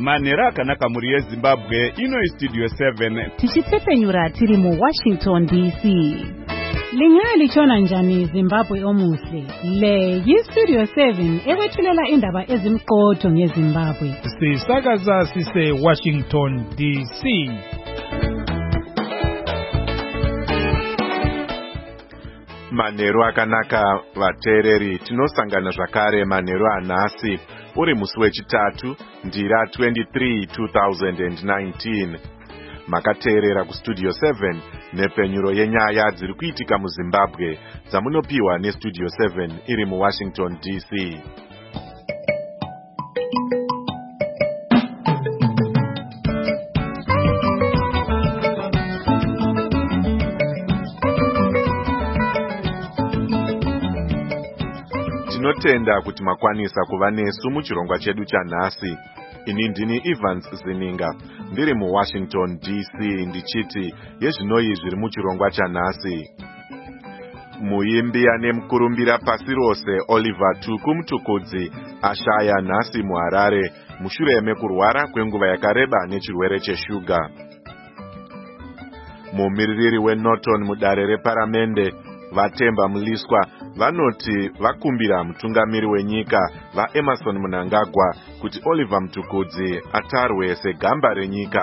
Manera akanaka muri yeZimbabwe ino iStudio 7 tichitsepenyura tiri mu Washington DC. Lingali chona njani Zimbabwe omuhle. Le yiStudio 7 ekwethulela indaba ezimqotho ngeZimbabwe. Sisakaza sise Washington DC. Manheru akanaka vateereri, tinosangana zvakare manheru anhasi uri musi wechitatu ndira 23 2019. Makateerera kuStudio 7 nepenyuro yenyaya dziri kuitika muZimbabwe dzamunopiwa neStudio 7 iri muWashington DC. Tinotenda kuti makwanisa kuva nesu muchirongwa chedu chanhasi. Ini ndini Evans Zininga, ndiri muWashington DC ndichiti yezvinoi zviri muchirongwa chanhasi. Muimbi ane mukurumbira pasi rose Oliver Tuku Mutukudzi ashaya nhasi muHarare mushure mekurwara kwenguva yakareba nechirwere cheshuga. Mumiririri weNorton mudare reparamende Vatemba Muliswa vanoti vakumbira mutungamiri wenyika vaEmerson Mnangagwa kuti Oliver Mutukudzi atarwe segamba renyika.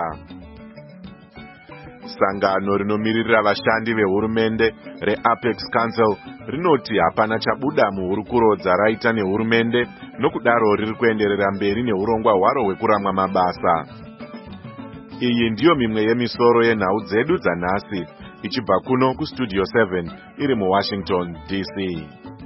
Sangano rinomiririra vashandi vehurumende reApex Council rinoti hapana chabuda muhurukuro dzaraita nehurumende, nokudaro riri kuenderera mberi neurongwa hwaro hwekuramwa mabasa. Iyi ndiyo mimwe yemisoro yenhau dzedu dzanhasi, ichibva kuno kuStudio 7 iri muWashington DC.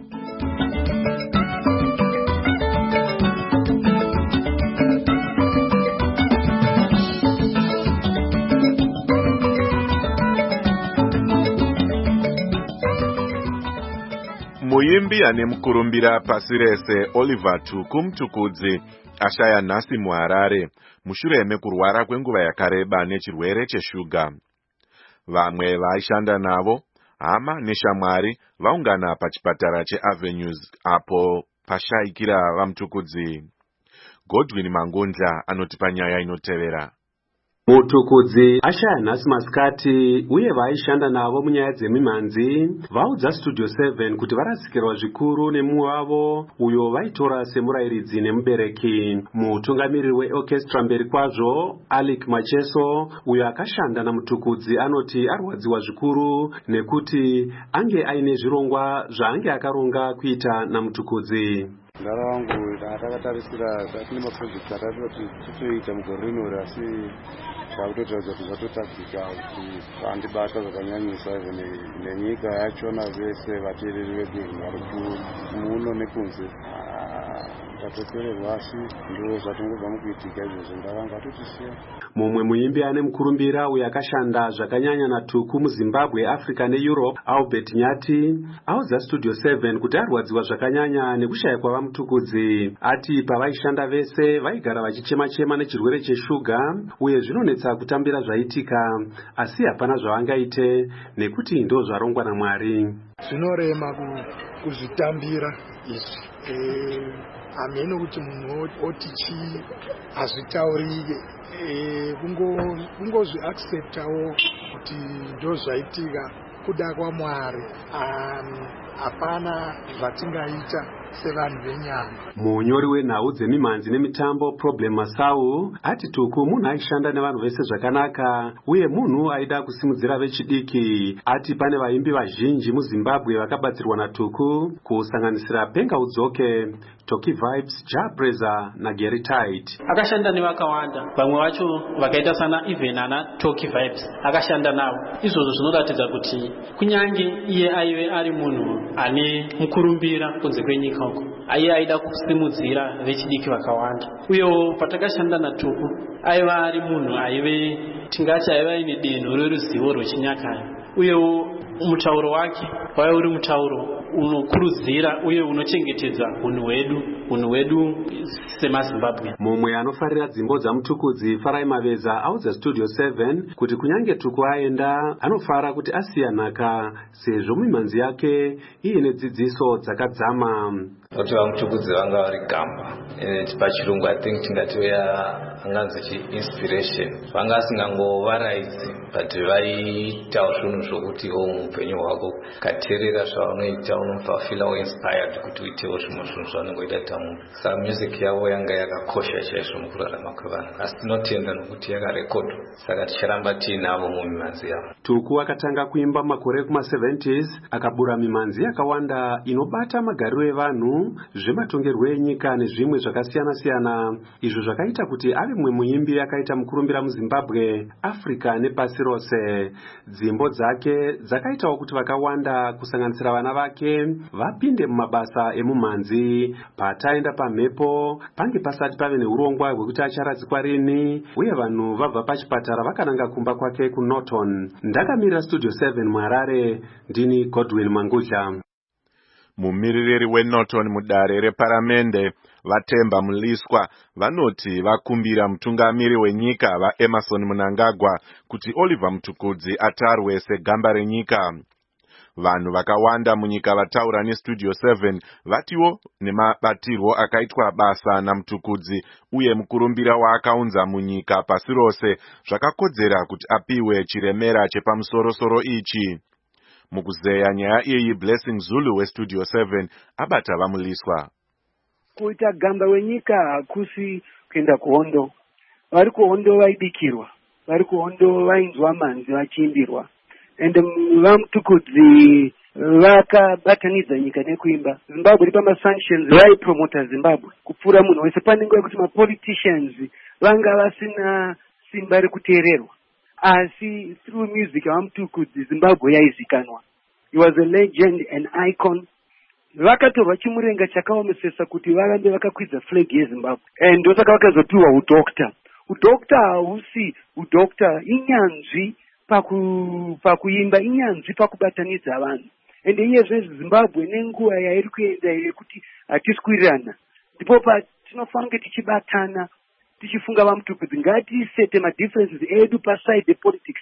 Muimbi ane mukurumbira pasi rese Oliver Tuku Mutukudzi ashaya nhasi muHarare mushure mekurwara kwenguva yakareba nechirwere cheshuga. Vamwe vaishanda navo, hama neshamwari, vaungana pachipatara cheAvenues apo pashaikira vaMutukudzi. Godwin Mangundla anotipa nyaya inotevera. Mutukudzi ashaya nhasi masikati uye vaishanda navo munyaya dzemimhanzi vaudza Studio 7 kuti varasikirwa zvikuru nemumwe wavo uyo vaitora semurayiridzi nemubereki. Mutungamiriri weorchestra mberi kwazvo Alec Macheso uyo akashanda naMutukudzi anoti arwadziwa zvikuru nekuti ange aine zvirongwa zvaange akaronga kuita naMutukudzi. Ndara wangu takatarisira tine maprojekti atatoti titoita mugore rino asi takutotaridza kuti zvatotadzika kuti vandibata zvakanyanyisa nenyika yachona vese vateereri vedu vari kumuno nekunze tatopererwa asi ndo zvatongobva mukuitika izvozvo ndavanga totisiya. Mumwe muimbi ane mukurumbira uyo akashanda zvakanyanya naTuku muZimbabwe, Africa neEurope, Albert Nyati audza Studio 7 kuti arwadziwa zvakanyanya nekushaya kwavaMutukudzi. Ati pavaishanda vese vaigara vachichema-chema nechirwere cheshuga uye zvinonetsa kutambira zvaitika asi hapana zvavangaite nekuti ndo zvarongwa naMwari. Zvinorema kuzvitambira izvi. Ameno kuti munhu oti chii hazvitaurike, kungozvi acceptawo kuti ndo zvaitika kuda kwaMwari. Hapana zvatingaita sevanhu venyama. Munyori wenhau dzemimhanzi nemitambo Problem Masau ati Tuku munhu aishanda nevanhu vese zvakanaka uye munhu aida kusimudzira vechidiki. Ati pane vaimbi vazhinji muZimbabwe vakabatsirwa naTuku kusanganisira Penga Udzoke, Toki Vibes, Jabreza naGary Tite. Akashanda nevakawanda, vamwe vacho vakaita sana Even ana Toki Vibes akashanda navo. Izvozvo zvinoratidza kuti kunyange iye aive ari munhu ane mukurumbira kunze kwenyika uko, aiye aida kusimudzira vechidiki vakawanda. Uyewo patakashanda naTuku aiva ari munhu aive tingati aiva ine denho reruzivo rwechinyakare. Uyewo mutauro wake waive uri mutauro unokurudzira uye unochengetedza unhu hwedu semaZimbabwe. Mumwe anofarira dzimbo dzamutukudzi Farai Maveza audza Studio 7 kuti kunyange Tuku aenda anofara kuti asiya nhaka sezvo mimhanzi yake iine dzidziso dzakadzama. Kuti vamutukudzi vanga vari gamba pachirungu I think tingatoya anganzi inspiration vanga asingangovaraidzi but vaitawo zvinhu zvokuti muupenyu hwako kateerera zvaunoita unofila inspired kuti uitewo zvimwe zvinhu zvaunongoita tamunhu. Saka music yavo yanga yakakosha chaizvo mukurarama kwevanhu asi tinotenda nokuti yakarekodwa saka ticharamba tiinavo mumimhanzi yavo. Tuku akatanga kuimba makore kuma70s akabura mimhanzi yakawanda inobata magariro evanhu, zvematongerwo enyika nezvimwe zvakasiyana-siyana, izvo zvakaita kuti ave mumwe muimbi akaita mukurumbira muZimbabwe, Africa nepasi rose. Dzimbo dzake dzakaitawo kuti vakawanda kusanganisira vana vake vapinde mumabasa emumhanzi. Pataenda pamhepo pange pasati pave neurongwa hwekuti acharadzikwa rini uye vanhu vabva pachipatara vakananga kumba kwake kuNorton. Ndakamirira Studio 7 muHarare, ndini Godwin Mangudla. Mumiririri weNorton mudare reparamende Vatemba Muliswa vanoti vakumbira mutungamiri wenyika vaEmerson Mnangagwa kuti Oliver Mutukudzi atarwe segamba renyika. Vanhu vakawanda munyika vataura neStudio 7 vatiwo nemabatirwo akaitwa basa naMutukudzi uye mukurumbira waakaunza munyika pasi rose zvakakodzera kuti apiwe chiremera chepamusoro-soro ichi. Mukuzeya nyaya iyi Blessing Zulu weStudio 7 abata vamuliswa. Kuita gamba wenyika hakusi kuenda kuhondo. Vari kuhondo vaibikirwa, vari kuhondo vainzwa manzi vachiimbirwa. Ende vaMutukudzi vakabatanidza nyika nekuimba. Zimbabwe ripa masanctions vaipromota Zimbabwe kupfuura munhu wese. Pane nguva yekuti mapoliticians vanga vasina simba rekuteererwa, asi through music vaMutukudzi Zimbabwe yaizikanwa. He was a legend, an icon. Vakatorwa chimurenga chakaomesesa kuti varambe vakakwidza flag yeZimbabwe. And ndosaka vakazopiwa udokta. Udokta hausi udokta, inyanzvi pakuimba, inyanzvi pakubatanidza vanhu. And iyezve Zimbabwe nenguva yairi kuenda yekuti hatisikurirana, ndipo patinofanira kunge tichibatana tichifunga vaMutukudzi ngatisete madifferences edu paside politics,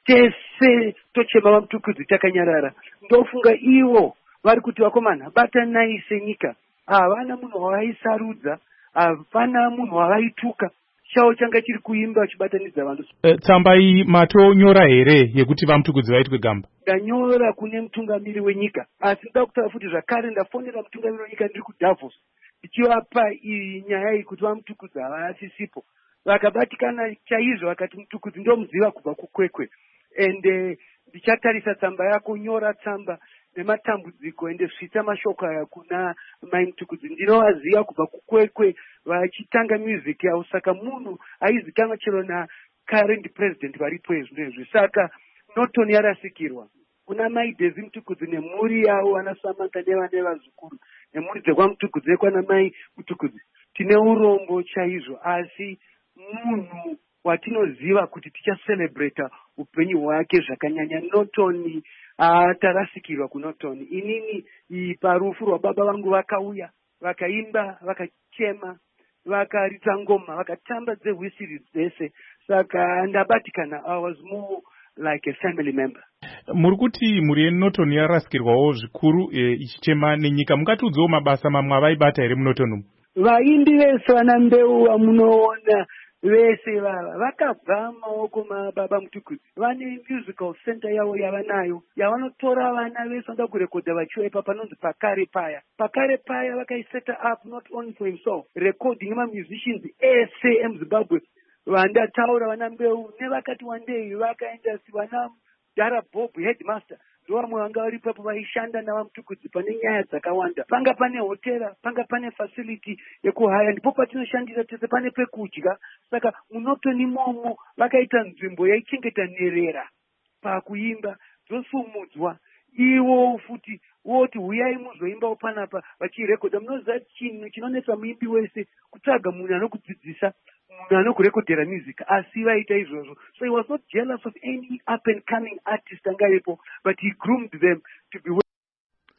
tese tochema vaMutukudzi takanyarara. Ndofunga ivo vari kuti vakomana batanai senyika, havana munhu wavaisarudza, hapana munhu wavaituka, chavo changa chiri kuimba vachibatanidza vanhu. Tsamba iyi matonyora here yekuti vaMutukudzi vaitwe gamba? Ndanyora kune mutungamiri wenyika, asi ndoda kutaura futi zvakare ndafonera mutungamiri wenyika ndiri kuDavos ndichivapa iyi nyaya iyi kuti vaMutukudzi havasisipo. Vakabatikana chaizvo vakati Mutukudzi ndomuziva kubva kukwekwe. Ende ndichatarisa tsamba yako, nyora tsamba nematambudziko ende svitsa mashoko aya kuna mai Mutukudzi. Ndinovaziva kubva kukwekwe vachitanga music yavo, saka munhu aizikanwa chero na current president varipo ezvinezvi. Saka Norton yarasikirwa. Kuna mai Daisy Mutukudzi nemhuri yavo, vana Samantha nevane vazukuru nemhuri dzekwaMutukudzi ekwana mai Mutukudzi. Tine urombo chaizvo, asi munhu watinoziva kuti tichacelebrata upenyu hwake zvakanyanya. Norton tarasikirwa kuNorton. Inini parufu rwababa vangu vakauya vakaimba, vakachema, vakaridza ngoma, vakatamba dzehwisiri dzese. Saka ndabatikana, I was more like a family member. Muri kuti muri yeNorton yarasikirwawo zvikuru ichichema nenyika, mungatiudzawo mabasa mamwe avaibata here muNorton? Vaimbi vese vana mbeu vamunoona vese vava vakabva maoko mababa Mutukudzi. Vane musical center yavo yavanayo yavanotora vana vese vanoda kurekodha vachiwa ipa panonzi Pakare Paya. Pakare Paya vakaiseta up not only for himself, recording musicians ese emuZimbabwe. Vandataura vana mbeu nevakati wandei vakaenda vana Dara Bob headmaster ndovamwe vanga vari ipapo vaishanda navaMutukudzi pane nyaya dzakawanda. Panga pane hotera, panga pane facility yekuhaya, ndipo patinoshandisa tese, pane pekudya. Saka muNorton imomo vakaita nzvimbo yaichengeta nherera pakuimba dzosumudzwa. Ivo futi voti huyai muzoimbawo panapa vachirekodha. Munoziva chinhu chinonetsa muimbi wese kutsvaga munhu anokudzidzisa, munhu anokurekodhera music, asi vaita izvozvo. So he was not jealous of any up and coming artist angaripo, but he groomed them to be.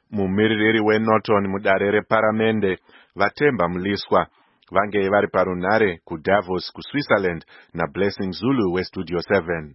mumiririri weNorton mudare reparamende vaTemba Muliswa vange vari parunhare kuDavos kuSwitzerland naBlessing Zulu weStudio 7.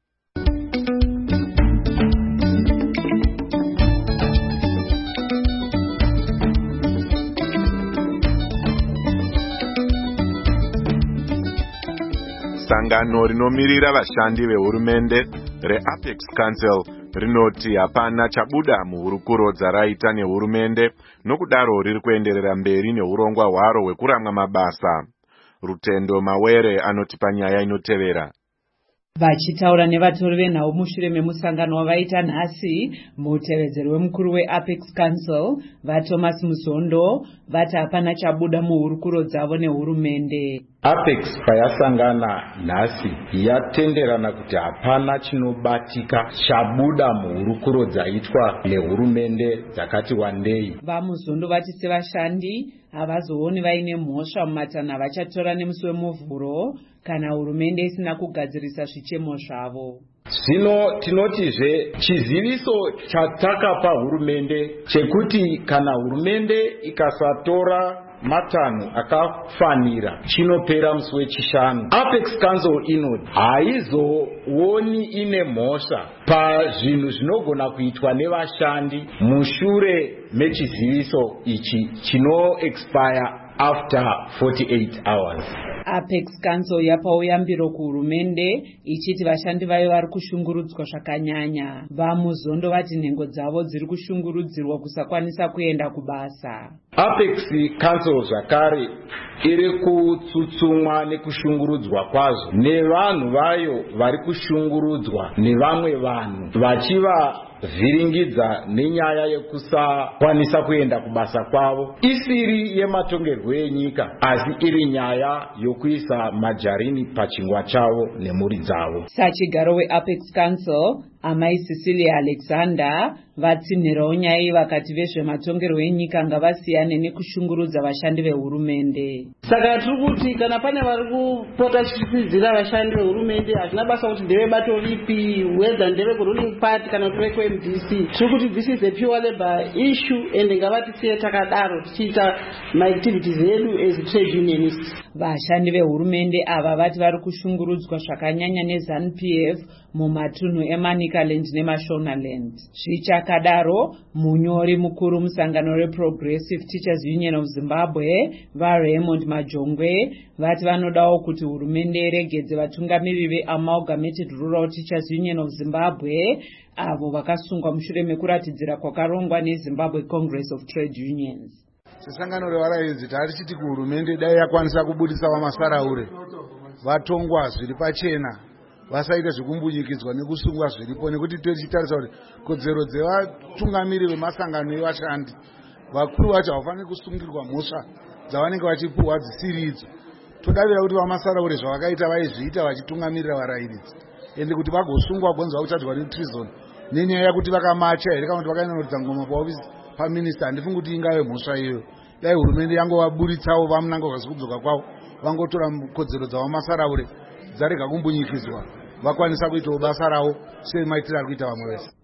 Sangano rinomirira vashandi vehurumende reApex Council rinoti hapana chabuda muhurukurodza raita nehurumende, nokudaro riri kuenderera mberi neurongwa hwaro hwekuramwa mabasa. Rutendo Mawere anoti panyaya inotevera. Vachitaura nevatori venhau mushure memusangano wavaita nhasi, mutevedzeri wemukuru weApex Council vaThomas Muzondo vati hapana chabuda muhurukuro dzavo nehurumende. Apex payasangana nhasi yatenderana kuti hapana chinobatika chabuda muhurukuro dzaitwa nehurumende dzakati wandei. VaMuzondo vati sevashandi havazooni vaine mhosva mumatanho avachatora nemusi wemuvhuro kana hurumende isina kugadzirisa zvichemo zvavo. Zvino tinotizve chiziviso chatakapa hurumende chekuti kana hurumende ikasatora matanho akafanira chinopera musi wechishanu. Apex Council inoti haizooni ine mhosva pazvinhu zvinogona kuitwa nevashandi mushure mechiziviso ichi chino expire after 48 hours. Apex Council yapawo yambiro kuhurumende ichiti vashandi vayo vari kushungurudzwa zvakanyanya. VaMuzondo vati nhengo dzavo dziri kushungurudzirwa kusakwanisa kuenda kubasa. Apex Council zvakare iri kutsutsumwa nekushungurudzwa kwazvo nevanhu vayo vari kushungurudzwa nevamwe vanhu vachivavhiringidza nenyaya yekusakwanisa kuenda kubasa kwavo, isiri yematongerwo enyika asi iri nyaya yokuisa majarini pachingwa chavo nemhuri dzavo. Sachigaro weApex Council Amai Cecilia Alexander vatsinhirawo nyaya iyi vakati vezvematongerwo enyika ngavasiyane nekushungurudza vashandi vehurumende. Saka tiri kuti kana pane vari kupota chichidzira vashandi vehurumende hazvina basa kuti ndeve bato ripi, whether ndeve kuruling party kana kuti vekuMDC, tiri kuti this is a pure labor issue and ngavatisiye takadaro tichiita maactivities edu as trade unionists. Vashandi vehurumende ava vati vari kushungurudzwa zvakanyanya neZANU-PF mumatunhu eManicaland neMashonaland. Zvichakadaro, munyori mukuru musangano reProgressive Teachers Union of Zimbabwe vaRaymond Majongwe vati vanodawo kuti hurumende iregedze vatungamiriri veAmalgamated Rural Teachers Union of Zimbabwe avo vakasungwa mushure mekuratidzira kwakarongwa neZimbabwe Congress of Trade Unions. Sesangano revarairidzi tarichiti kuhurumende dai yakwanisa kubudisa vamasaraure vatongwa zviri pachena, vasaita zvekumbunyikidzwa nekusungwa zviripo, nekuti tichitarisa kuti kodzero dzevatungamiriri vemasangano evashandi vakuru vacho havafaniri kusungirwa mhosva dzavanenge vachipuhwa dzisiri idzo. Todavira kuti vamasaraure zvavakaita vaizviita vachitungamirira varairidzi, ende kuti vagosungwa gonzwa kutadzwa netreason nenyaya yekuti vakamacha here kana kuti vakainorodza ngoma paofisi paminista. Handifungi kuti ingave mhosva iyoyo. Dai hurumende yangovaburitsawo vamunango vasikudzoka kwavo, vangotora kodzero dzavamasaraure dzarega kumbunyikidzwa, vakwanisa kuitawo basa ravo semaitiro ari kuita vamwe vese.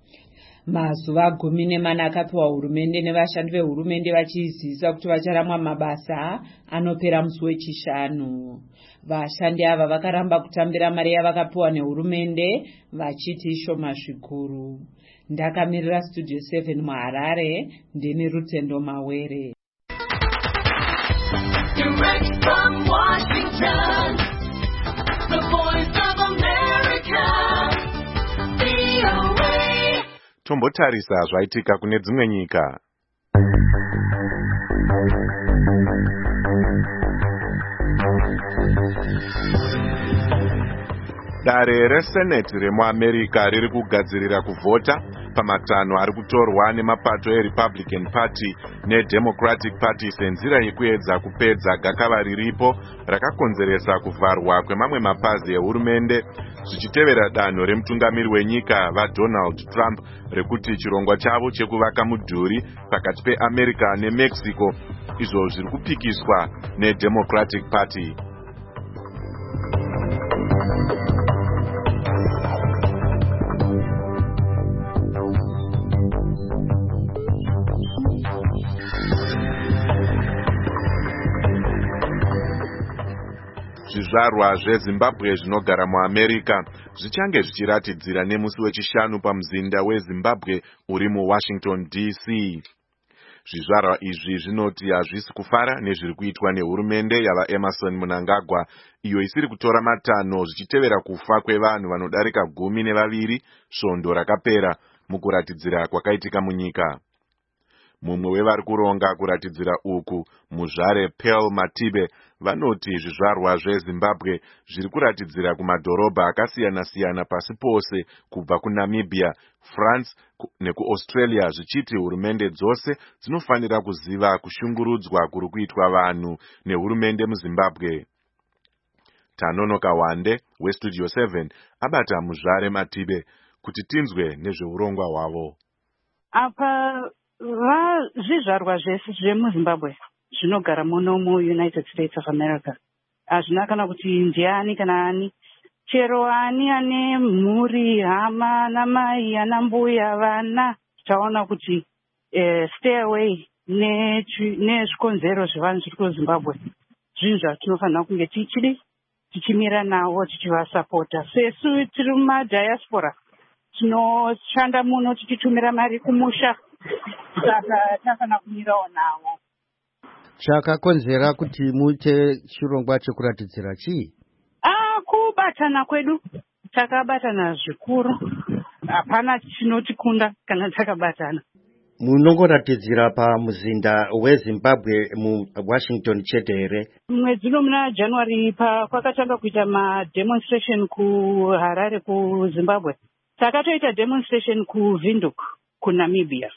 Mazuva 14 akapiwa hurumende nevashandi vehurumende vachizisa kuti vacharamwa mabasa anopera musi wechishanu. Vashandi ava vakaramba kutambira mari yavakapiwa nehurumende vachiti ishoma zvikuru. Ndakamirira Studio 7 muHarare, ndini Rutendo Mawere. Direct from Washington, the voice of America, VOA. Tombotarisa zvaitika kune dzimwe nyika. Dare reSenate remuAmerica riri kugadzirira kuvhota pamatanho ari kutorwa nemapato eRepublican Party neDemocratic Party senzira yekuedza kupedza gakava riripo rakakonzeresa kuvharwa kwemamwe mapazi ehurumende zvichitevera danho remutungamiri wenyika vaDonald Trump rekuti chirongwa chavo chekuvaka mudhuri pakati peAmerica neMexico izvo zviri kupikiswa neDemocratic Party. Zvizvarwa zveZimbabwe zvinogara muAmerica zvichange zvichiratidzira nemusi wechishanu pamuzinda weZimbabwe uri muWashington DC. Zvizvarwa izvi zvinoti hazvisi kufara nezviri kuitwa nehurumende yavaEmerson Mnangagwa, iyo isiri kutora matanho zvichitevera kufa kwevanhu vanodarika 12 svondo rakapera mukuratidzira kwakaitika munyika. Mumwe wevari kuronga kuratidzira uku, muzvare Pearl Matibe, vanoti zvizvarwa zveZimbabwe zviri kuratidzira kumadhorobha akasiyana-siyana pasi pose kubva kuNamibia, France nekuAustralia, zvichiti hurumende dzose dzinofanira kuziva kushungurudzwa kuri kuitwa vanhu nehurumende muZimbabwe. Tanonoka Wande weStudio 7 abata muzvare Matibe kuti tinzwe nezveurongwa hwavo. Apa zvizvarwa zvese zvemuZimbabwe zvinogara muno muUnited States of America hazvina kana kuti ndiani kana ani, chero ani ane mhuri, hama, namai, ana mbuya, vana, taona kuti stay away nezvikonzero zvevanhu zviri kuZimbabwe zvinhu zvatinofanira kunge tichimira nawo tichivasapota. Sesu tiri mumadiaspora tinoshanda muno tichitumira mari kumusha, saka tafanira kumirawo nawo. Chakakonzera kuti muite chirongwa chekuratidzira chii? Kubatana kwedu, takabatana zvikuru, hapana chinotikunda kana takabatana. Munongoratidzira pamuzinda weZimbabwe muWashington chete here? Mwedzi muna January kwakatanga kuita mademonstration kuHarare kuZimbabwe. Takatoita demonstration kuVindhoek kuNamibia.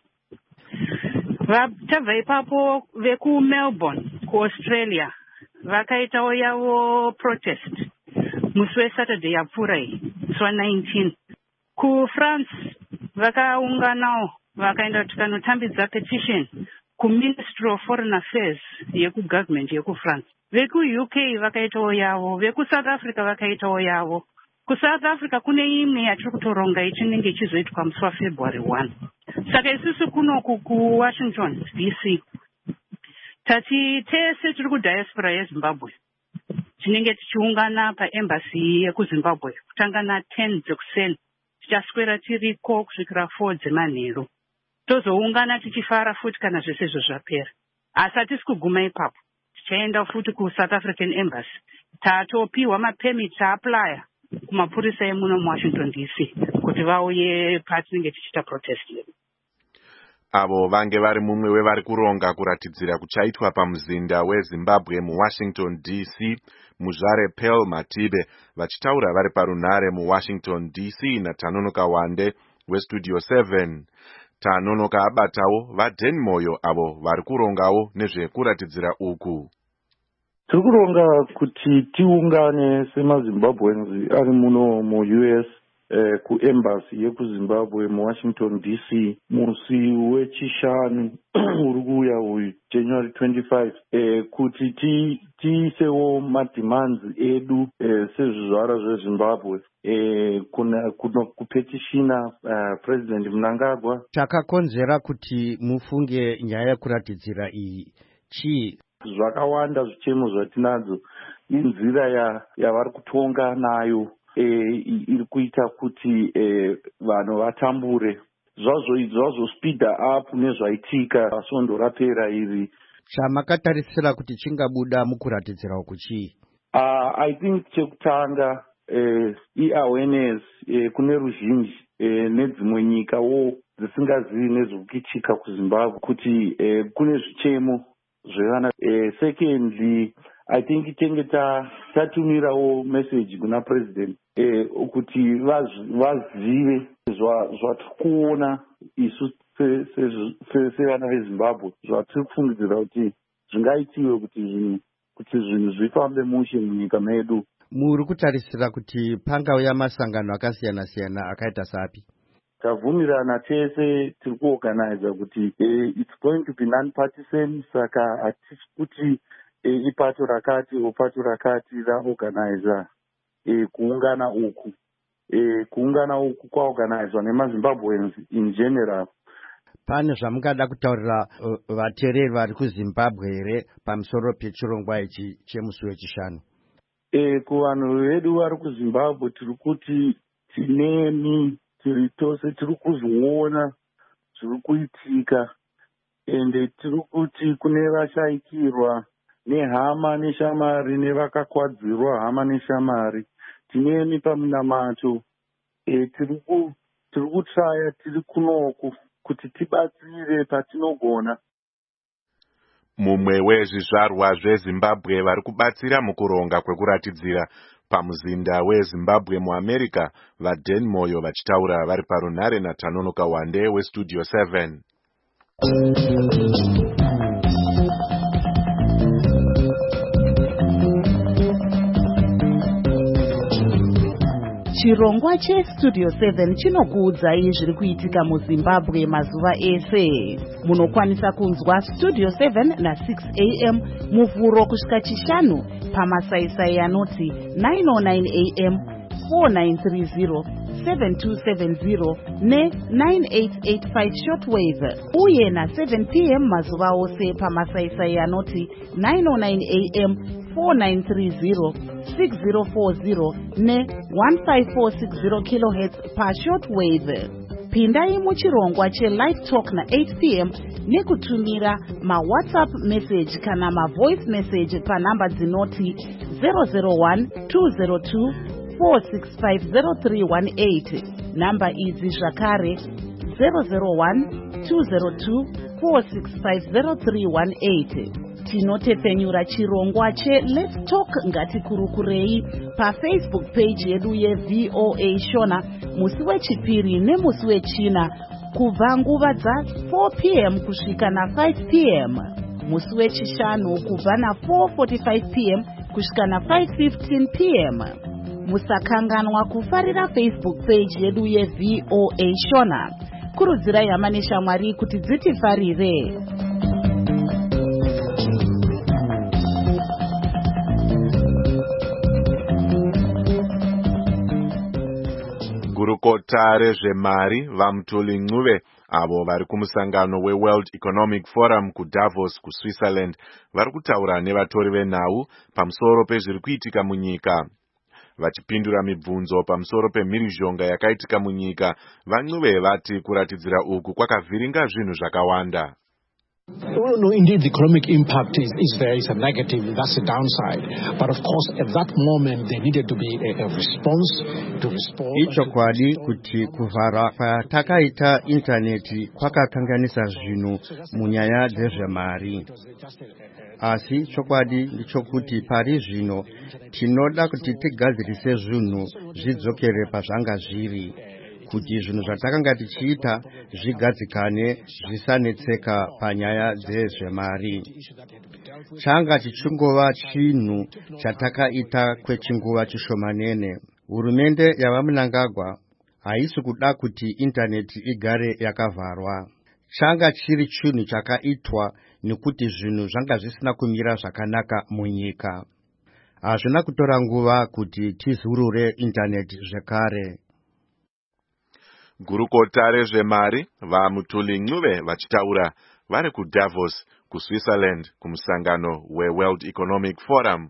Tabva ipapo vekuMelbourne kuAustralia vakaitawo yavo protest musi weSaturday yapfuura iyi, musi wa19. KuFrance vakaunganawo vakaenda kuti kanotambidza petition kuMinistry of Foreign Affairs yekugovernment yekuFrance. VekuUK vakaitawo yavo, vekuSouth Africa vakaitawo yavo. KuSouth Africa kune imwe yatiri kutoronga ichinenge ichizoitwa musi waFebruary 1. Saka isusu kunoku kuWashington DC tati tese tiri kudiaspora yeZimbabwe tinenge tichiungana paembassy yekuZimbabwe kutanga na10 dzekuseni, tichaswera tiriko kusvikira 4 dzemanheru. Tozoungana tichifara futi kana zvese izvo zvapera. Asi hatisi kuguma ipapo, tichaenda futi kuSouth African Embassy. Tatopiwa mapemiti taaplaya kumapurisa emuno muWashington DC kuti vauye patinenge tichiita protest yedu. Avo vange vari mumwe wevari kuronga kuratidzira kuchaitwa pamuzinda weZimbabwe muWashington DC, muzvare Pearl Matibe, vachitaura vari parunhare muWashington DC naTanonoka Wande weStudio 7. Tanonoka abatawo vaDen Moyo avo vari kurongawo nezvekuratidzira uku. Tiri kuronga kuti tiungane semaZimbabweans ari muno muUS kuembassy yekuZimbabwe muWashington DC musi wechishanu uri kuuya uyu January 25 kuti tiisewo mademands edu sezvizvara zveZimbabwe kuna kupetishina President Mnangagwa. Chakakonzera kuti mufunge nyaya yekuratidzira iyi chii? Zvakawanda zvichemo zvatinadzo, inzira yavari kutonga nayo iri kuita kuti vanhu vatambure zvazvo speeda up nezvaitika svondo rapera iri. Chamakatarisira kuti chingabuda mukuratidzira uku chii? I think chekutanga i-awareness kune ruzhinji nedzimwe nyikawo dzisingazivi nezvekuitika kuZimbabwe kuti kune zvichemo zvevana. Secondly, I think tenge tatumirawo message kuna president kuti vazive zvatiri kuona isu sevana veZimbabwe, zvatiri kufungidzira kuti zvingaitiwe kuti zvinhu zvifambe mushe munyika medu. Muri kutarisira kuti pangauya masangano akasiyana-siyana akaita sapi? Tavhumirana tese tiri kuorganiza kuti it's going to be non-partisan, saka hatisi kuti ipato rakati opato rakati raorganiza kuungana uku. Kuungana uku kwaorganizwa nemaZimbabweans in general. Pane zvamungada kutaurira vateereri vari kuZimbabwe here pamusoro pechirongwa ichi chemusi wechishanu? kuvanhu vedu vari kuzimbabwe tiri kuti tinemi tiri tose tiri kuzviona zviri kuitika ende tiri kuti kune vashaikirwa nehama neshamari nevakakwadzirwa hama neshamari tinemi pamunamato tiri kutsvaya tiri kunoku kuti tibatsire patinogona. Mumwe wezvizvarwa zveZimbabwe vari kubatsira mukuronga kwekuratidzira pamuzinda weZimbabwe muAmerica vaDan Moyo vachitaura vari parunhare naTanonoka Wande weStudio 7. Chirongwa cheStudio 7 chinokuudzai zviri kuitika muZimbabwe mazuva ese. Munokwanisa kunzwa Studio 7 na6 am muvhuro kusvika chishanu pamasaisai anoti 909 am, 4930, 7270 ne9885 shortwave uye na7 pm mazuva ose pamasaisai anoti 909 am, 4930, 6040 ne1546 kHz pashortwave. Pindai muchirongwa chelive talk na8 pm nekutumira mawhatsapp message kana mavoice message panhamba dzinoti 001 202 4650318. Namba idzi zvakare 001 202 4650318. Tinotepfenyura chirongwa cheLet's Talk ngatikurukurei paFacebook page yedu yeVOA Shona musi wechipiri nemusi wechina kubva nguva dza4 pm kusvika na5 pm, musi wechishanu kubva na4:45 pm kusvika na5:15 pm. Musakanganwa kufarira Facebook page yedu yeVOA Shona. Kurudzirai hama neshamwari kuti dzitifarire. Gurukota rezvemari vaMutuli Ncube avo vari kumusangano weWorld Economic Forum kuDavos kuSwitzerland vari kutaura nevatori venhau pamusoro pezviri kuitika munyika. Vachipindura mibvunzo pamusoro pemhirizhonga yakaitika munyika, vaNcube vati kuratidzira uku kwakavhiringa zvinhu zvakawanda. No, indeed, the economic impact is there. It's a negative. That's the downside. But of course, at that moment, there needed to be a response to respond. Ichokwadi kuti kuvhara kwatakaita intaneti kwakakanganisa zvinhu munyaya dzezvemari. Asi chokwadi ndichokuti pari zvino tinoda kuti tigadzirise zvinhu zvidzokere pazvanga zviri. Kuti zvinhu zvatakanga tichiita zvigadzikane zvisanetseka panyaya dzezvemari. Changa chichingova chinhu chatakaita kwechinguva chishomanene. Hurumende yavaMnangagwa haisi kuda kuti intaneti igare yakavharwa. Changa chiri chinhu chakaitwa nekuti zvinhu zvanga zvisina kumira zvakanaka munyika. Hazvina kutora nguva kuti tizurure intaneti zvekare. Gurukota rezvemari vaMutuli Ncube vachitaura vari kuDavos kuSwitzerland kumusangano weWorld Economic Forum.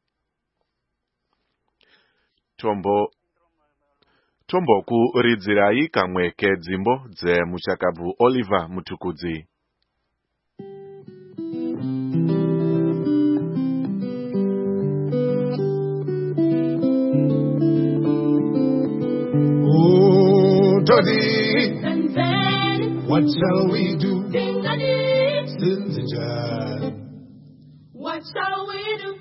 Tombokuridzirai kamwe kedzimbo dzemuchakabvu Oliver Mutukudzi. What shall we do? What shall we do?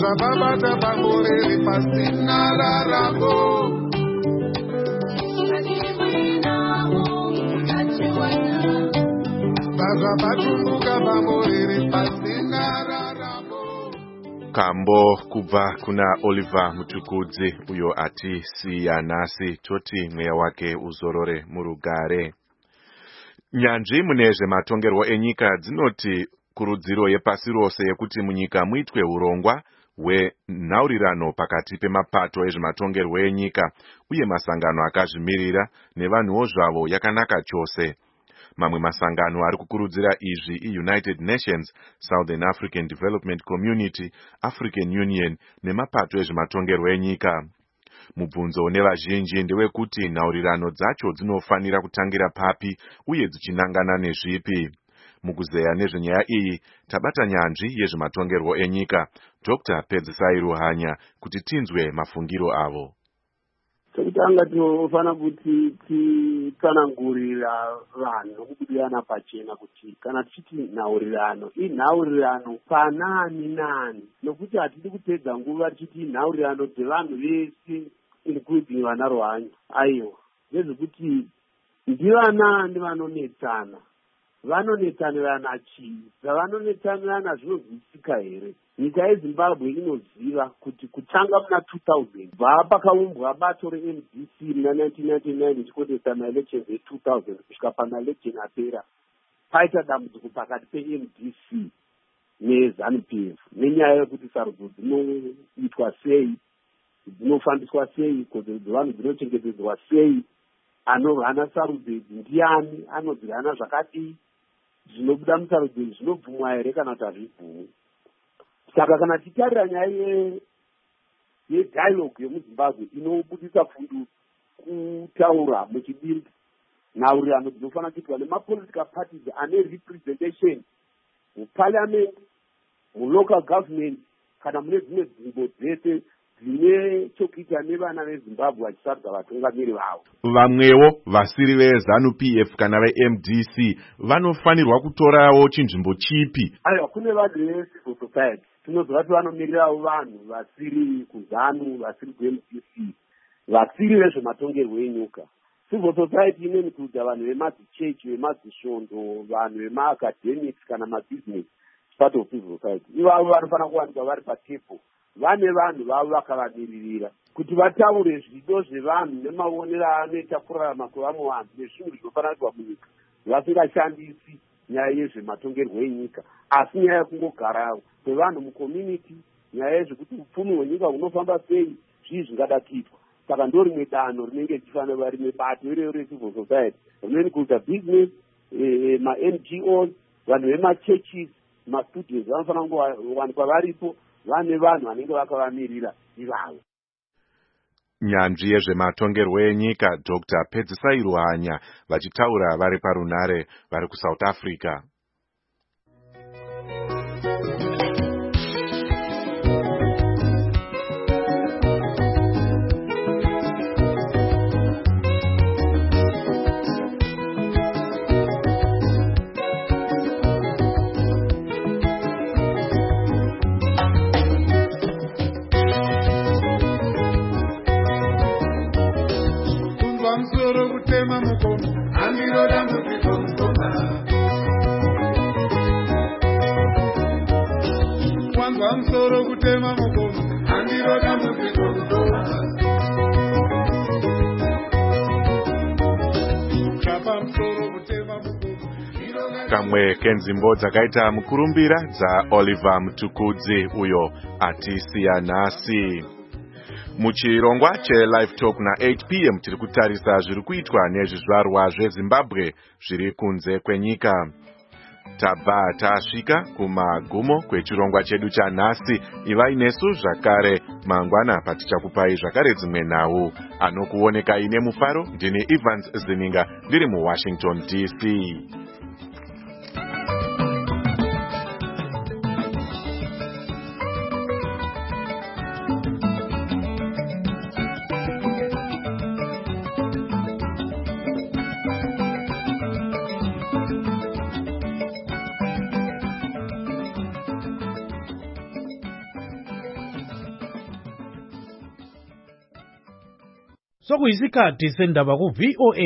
Bazababata bamborere pasina rarabo. Bazabatumbuka bamborere pasina rarabo. Kambo kubva kuna Oliver Mutukudzi uyo ati siya nasi toti mweya wake uzorore murugare. Nyanzvi munezve matongerwo enyika dzinoti kurudziro yepasi rose yekuti munyika muitwe urongwa hwenhaurirano pakati pemapato ezvematongerwo enyika uye masangano akazvimirira nevanhuwo zvavo yakanaka chose. Mamwe masangano ari kukurudzira izvi iUnited Nations, Southern African Development Community, African Union nemapato ezvematongerwo enyika. Mubvunzo nevazhinji ndewekuti nhaurirano dzacho dzinofanira kutangira papi uye dzichinangana nezvipi. Mukuzeya nezvenyaya iyi tabata nyanzvi yezvematongerwo enyika Dr. Pedzisai Ruhanya kuti tinzwe mafungiro avo. Chekutanga tinofana kuti titsanangurira vanhu kubudirana pachena kuti kana tichiti nhaurirano inhaurirano panani nani, nokuti hatidi kupedza nguva tichiti nhaurirano dzevanhu vese including vana Ruhanya. Aiwa, nezvekuti ndivanani vanonetsana, vanonetsanirana chii, zvavanonetsanirana zvinozwisika here? Nyika yeZimbabwe inoziva kuti kutanga muna 2000 bva pakaumbwa bato reMDC muna 1999 ichikonesa maelections e2000 kusvika pamaelection apera paita dambudziko pakati peMDC neZANU-PF nenyaya yekuti sarudzo dzinoitwa sei, dzinofambiswa sei, kodzero dzevanhu dzinochengetedzwa sei, anovhana sarudzo idzi ndiani, anodzihana zvakadii, zvinobuda musarudzo idzi zvinobvumwa here kana kuti hazvibvumwi. Saka kana titarira nyaya yedialogue yemuZimbabwe inobudisa fundu kutaura muchidimbu, nhaurirano dzinofanira kuitwa nemapolitical parties ane representation muparliament, mulocal government kana mune dzimwe nzvimbo dzese dzine chokuita nevana veZimbabwe vachisarudza vatungamiri vavo. Vamwewo vasiri veZANU-PF kana veMDC vanofanirwa kutorawo chinzvimbo chipi? Aiwa, kune vanhu vecivil society tinoziva kuti vanomirirawo vanhu vasiri kuZANU, vasiri kuMDC, vasiri vezvematongerwo enyika. Civil society inonikudza vanhu vemadzichechi, vemadzisvondo, vanhu vemaacademics kana mabusiness, part of civil society. Ivavo vanofanira kuwanikwa vari patable, vane vanhu vavo vakavamiririra kuti vataure zvido zvevanhu nemaonero anoita kurarama kwevamwe vanhu nezvinhu zvinofanira kuitwa munyika, vasingashandisi nyaya yezvematongerwo enyika asi nyaya yekungogarawo kwevanhu mucommunity, nyaya yezvekuti upfumi hwenyika hunofamba sei, zvii zvingada kuitwa. Saka ndo rimwe danho rinenge richifanira kuva rimwe bato irero recivil society rinokuita business, ma-NGOs, vanhu vemachurches, mastudents vanofanira kungowanikwa varipo vane vanhu vanenge vakavamirira ivavo. Nyanzvi yezvematongerwo enyika Dr. Pedzisai Ruhanya vachitaura vari parunare vari kuSouth Africa. Kamwe kenzimbo dzakaita mukurumbira dzaOliver Mutukudzi uyo ati siya nasi. Muchirongwa cheLive Talk na8 p.m. tiri kutarisa zviri kuitwa nezvizvarwa zveZimbabwe zviri kunze kwenyika. Tabva tasvika kumagumo kwechirongwa chedu chanhasi. Ivai nesu zvakare mangwana patichakupai zvakare dzimwe nhau. Anokuoneka ine mufaro ndini Evans Zininga ndiri muWashington DC. sokuyisikhathi sendaba ku-VOA